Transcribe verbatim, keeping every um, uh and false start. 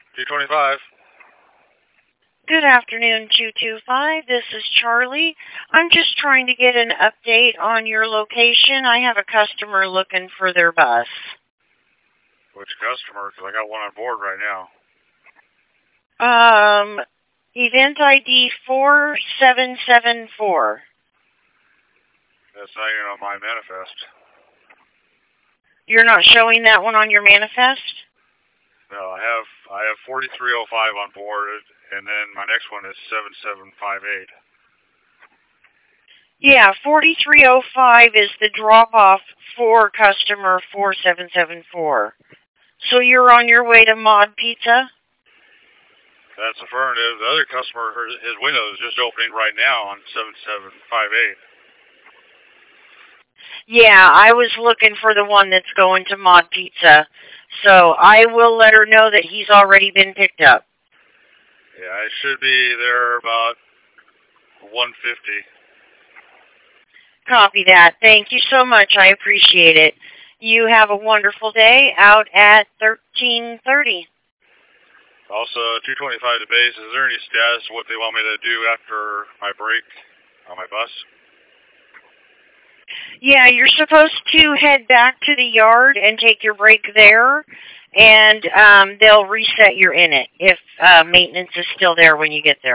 two twenty-five. Good afternoon, two two five. This is Charlie. I'm just trying to get an update on your location. I have a customer looking for their bus. Which customer? Because I got one on board right now. Um, event I D four seven seven four. That's not even on my manifest. You're not showing that one on your manifest? No, I have I have forty-three oh five on board, and then my next one is seven seven five eight. Yeah, forty-three oh five is the drop-off for customer four seven seven four. So you're on your way to Mod Pizza? That's affirmative. The other customer, her, his window is just opening right now on seven seven five eight. Yeah, I was looking for the one that's going to Mod Pizza. So I will let her know that he's already been picked up. Yeah, I should be there about one fifty. Copy that. Thank you so much. I appreciate it. You have a wonderful day out at thirteen thirty. Also, two twenty-five to base, is there any status of what they want me to do after my break on my bus? Yeah, you're supposed to head back to the yard and take your break there, and um, they'll reset your init if uh, maintenance is still there when you get there.